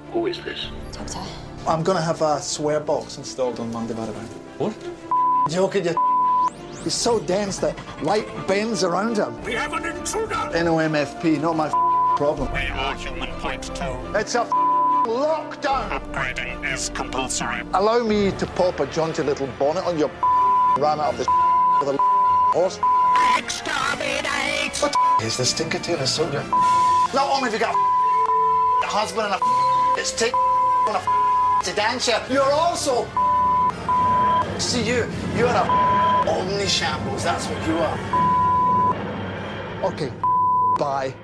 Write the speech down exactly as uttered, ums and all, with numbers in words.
Who is this? Doctor. I'm gonna have a swear box installed on Monday, by the way. What? Joking, you. He's so dense that light bends around him. We have an intruder! N O M F P, not my problem. We are human point two. It's a lockdown. Upgrading is compulsory. Allow me to pop a jaunty little bonnet on your ran out of the with a horse. Exterminate! What the is this Tinker Tailor Soldier? Not only have you got a husband and a it's take on a sedan chair, you're also see you, you're a omni shambles, that's what you are. Okay, bye.